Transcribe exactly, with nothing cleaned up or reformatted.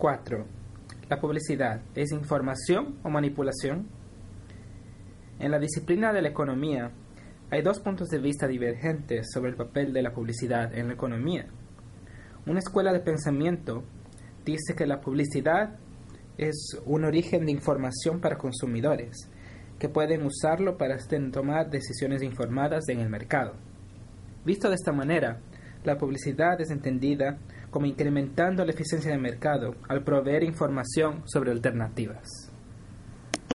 cuatro. ¿La publicidad es información o manipulación? En la disciplina de la economía, hay dos puntos de vista divergentes sobre el papel de la publicidad en la economía. Una escuela de pensamiento dice que la publicidad es un origen de información para consumidores, que pueden usarlo para tomar decisiones informadas en el mercado. Visto de esta manera, la publicidad es entendida como incrementando la eficiencia del mercado al proveer información sobre alternativas.